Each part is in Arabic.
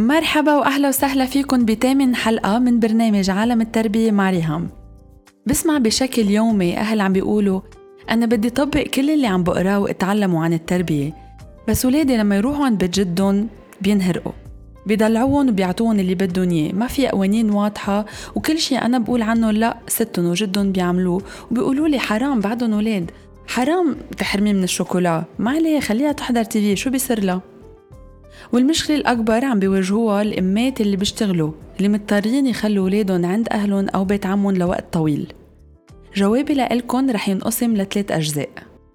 مرحبا وأهلا وسهلا فيكن بثامن حلقة من برنامج عالم التربية مع ريهام. بسمع بشكل يومي أهل عم بيقولوا أنا بدي طبق كل اللي عم بقراه واتعلموا عن التربية، بس ولادي لما يروحوا عند بيت جدهم بينهرقوا، بيدلعوهم وبيعطوهم اللي بدهم إياه، ما في قوانين واضحة، وكل شي أنا بقول عنه لا ستهم وجدهم بيعملوه، وبيقولوا لي حرام بعدهم ولاد، حرام تحرمي من الشوكولا، ما عليه خليها تحضر تيفي، شو بيصير لها؟ والمشكلة الأكبر عم بيواجهوها الأمات اللي بيشتغلوا، اللي مضطرين يخلوا ولادهم عند أهلهم أو بيت عمهم لوقت طويل. جوابي لإلكن رح ينقسم ل3 أجزاء.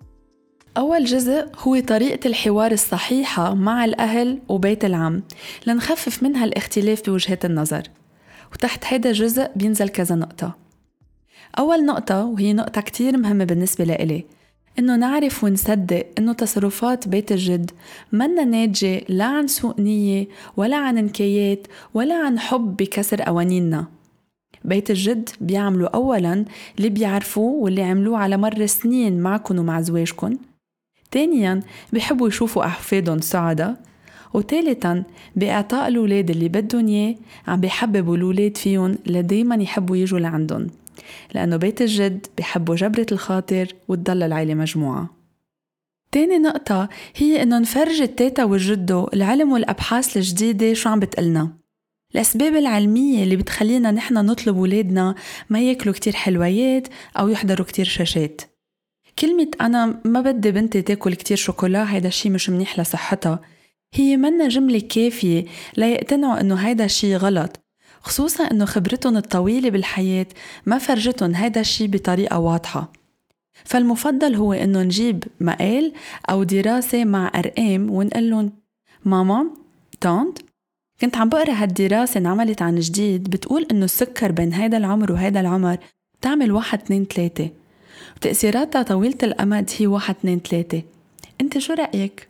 أول جزء هو طريقة الحوار الصحيحة مع الأهل وبيت العم لنخفف منها الاختلاف بوجهات النظر، وتحت هذا الجزء بينزل كذا نقطة. أول نقطة، وهي نقطة كتير مهمة بالنسبة لإلي، إنه نعرف ونصدق إنه تصرفات بيت الجد منا ناتجة لا عن سوء نية ولا عن نكايات ولا عن حب بكسر قوانيننا. بيت الجد بيعملوا أولاً اللي بيعرفوه واللي عملوه على مر سنين معكن ومع زواجكن، تانياً بيحبوا يشوفوا أحفادهم سعداء، وثالثاً بإعطاء الولاد اللي بدهم إياه عم بيحببوا الولاد فيهم لديماً يحبوا يجوا لعندهم، لأنه بيت الجد بيحبوا جبرة الخاطر وتضل العيلة مجموعة. تاني نقطة هي إنه نفرج التيتا والجدو العلم والأبحاث الجديدة شو عم بتقلنا، الأسباب العلمية اللي بتخلينا نحن نطلب ولادنا ما ياكلوا كتير حلويات أو يحضروا كتير شاشات. كلمة أنا ما بدي بنتي تاكل كتير شوكولا هيدا الشي مش منيح لصحتها، هي منا جملة كافية ليقتنعوا إنه هيدا الشي غلط، خصوصاً إنه خبرتهم الطويلة بالحياة ما فرجتهم هيدا الشي بطريقة واضحة. فالمفضل هو إنه نجيب مقال أو دراسة مع أرقام ونقلن ماما تانت كنت عم بقرأ هالدراسة انعملت عن جديد بتقول إنه السكر بين هيدا العمر وهيدا العمر بتعمل 1 2 3 وتأثيراتها طويلة الأمد هي 1 2 3. أنت شو رأيك؟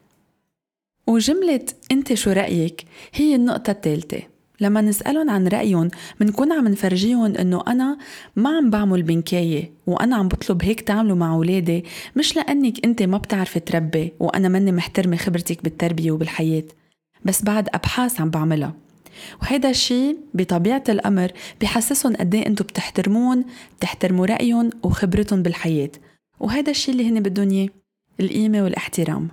وجملة أنت شو رأيك هي النقطة الثالثة. لما نسألهم عن رأيهم منكون عم نفرجيهم إنه أنا ما عم بعمل بنكاية وأنا عم بطلب هيك تعملوا مع أولادي، مش لأنك أنت ما بتعرف تربي وأنا مني محترمة خبرتك بالتربية وبالحياة، بس بعد أبحاث عم بعملها، وهيدا الشي بطبيعة الأمر بيحسسهم قديه أنتوا بتحترمون، بتحترموا رأيهم وخبرتهم بالحياة، وهيدا الشي اللي هن بدهم إياه، القيمة والاحترام.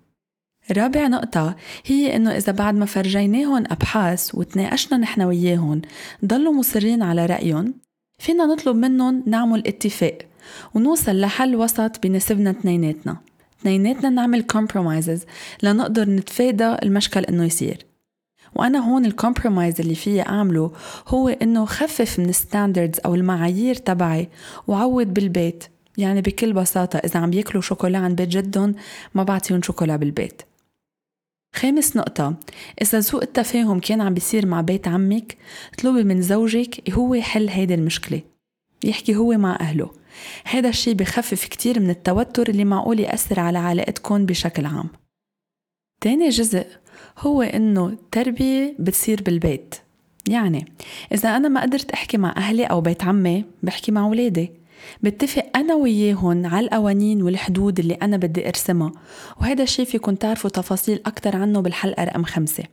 رابع نقطة هي إنه إذا بعد ما فرجيناهم أبحاث وتناقشنا نحن وياهم ضلوا مصرين على رأيهم، فينا نطلب منهم نعمل اتفاق ونوصل لحل وسط بنسبنا اثنيناتنا نعمل compromises لنقدر نتفادى المشكل إنه يصير. وأنا هون الكومبرومايز اللي فيه أعمله هو إنه خفف من ستاندردز أو المعايير تبعي وعود بالبيت، يعني بكل بساطة إذا عم بياكلوا شوكولا عن بيت جدهم ما بعطيهم شوكولا بالبيت. خامس نقطة، إذا سوء التفاهم كان عم بيصير مع بيت عمك اطلبي من زوجك هو يحل هيدا المشكلة، يحكي هو مع أهله، هيدا الشي بخفف كتير من التوتر اللي معقول يأثر على علاقتكم بشكل عام. تاني جزء هو إنه التربية بتصير بالبيت، يعني إذا أنا ما قدرت أحكي مع أهلي أو بيت عمي بحكي مع ولادي، بتفق أنا وياهن على القوانين والحدود اللي أنا بدي أرسمها، وهذا الشيء فيكن تعرفوا تفاصيل أكتر عنه بالحلقة رقم 5.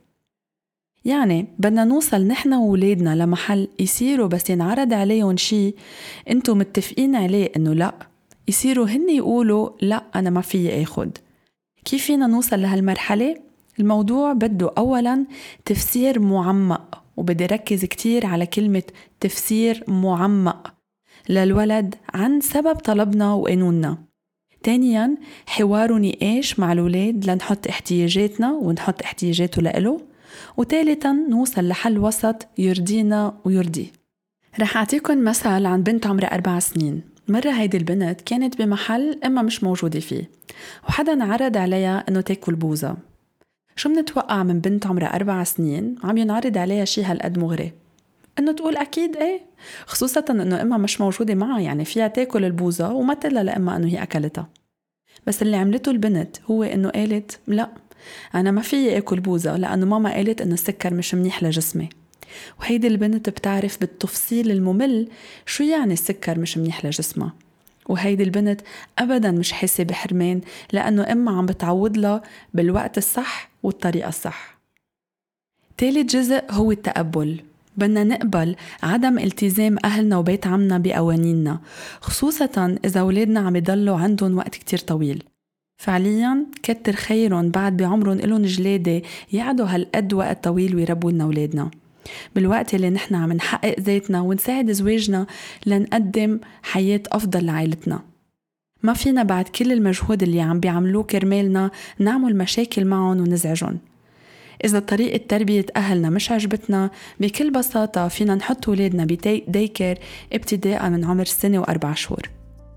يعني بدنا نوصل نحن وولادنا لمحل يصيروا بس ينعرض عليهم شيء أنتوا متفقين عليه إنه لأ، يصيروا هن يقولوا لأ أنا ما فيي أخد. كيف فينا نوصل لهالمرحلة؟ الموضوع بده أولاً تفسير معمق، وبدي ركز كتير على كلمة تفسير معمق للولد عن سبب طلبنا وقانوننا. تانياً حوار ونقاش مع الولاد لنحط احتياجاتنا ونحط احتياجاته لإله، وثالثاً نوصل لحل وسط يرضينا ويرضيه. رح أعطيكم مثال عن بنت عمرها 4 سنين. مرة هيدي البنت كانت بمحل إما مش موجودة فيه، وحدا عرض عليها إنه تاكل بوزة. شو منتوقع من بنت عمرها 4 سنين عم ينعرض عليها شي هالقد مغري؟ إنه تقول أكيد إيه، خصوصاً إنه إما مش موجودة معها، يعني فيها تاكل البوزة وما تقلها لإما إنه هي أكلتها. بس اللي عملته البنت هو إنه قالت لا، أنا ما فيي أكل بوزة لأنه ماما قالت إنه السكر مش منيح لجسمي. وهيدي البنت بتعرف بالتفصيل الممل شو يعني السكر مش منيح لجسمها، وهيدي البنت أبداً مش حاسة بحرمان لأنه إما عم بتعود لها بالوقت الصح والطريقة الصح. تالت جزء هو التقبل. بدنا نقبل عدم التزام أهلنا وبيت عمنا بقوانيننا، خصوصاً إذا أولادنا عم يضلوا عندهم وقت كتير طويل. فعلياً كتر خيرهم بعد بعمرهم إلهم جلادة يقعدوا هالقد وقت طويل ويربوا لنا أولادنا، بالوقت اللي نحن عم نحقق ذاتنا ونساعد زواجنا لنقدم حياة أفضل لعائلتنا. ما فينا بعد كل المجهود اللي عم بيعملوه كرمالنا نعمل مشاكل معهم ونزعجهم. إذا طريقة تربية أهلنا مش عجبتنا، بكل بساطة فينا نحط ولادنا بديكر ابتداء من عمر 1 و4 شهور.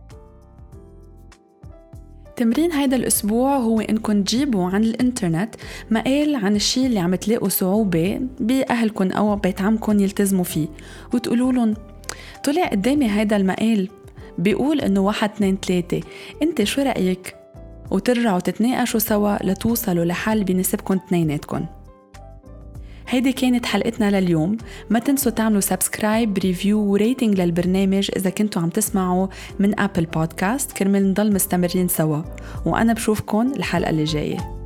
تمرين هيدا الأسبوع هو إنكم تجيبوا عن الإنترنت مقال عن الشيء اللي عم تلاقوا صعوبة بأهلكم أو بيت عمكم يلتزموا فيه، وتقولوا لهم طلع قدامي هيدا المقال بيقول إنه 1 2 3، أنت شو رأيك؟ وترجعوا تتناقشوا سوا لتوصلوا لحل بيناسبكم اثنيناتكم. هيدي كانت حلقتنا لليوم. ما تنسوا تعملوا سبسكرايب، ريفيو وريتنج للبرنامج إذا كنتوا عم تسمعوا من أبل بودكاست كرمال نضل مستمرين سوا، وأنا بشوفكن الحلقة اللي جاية.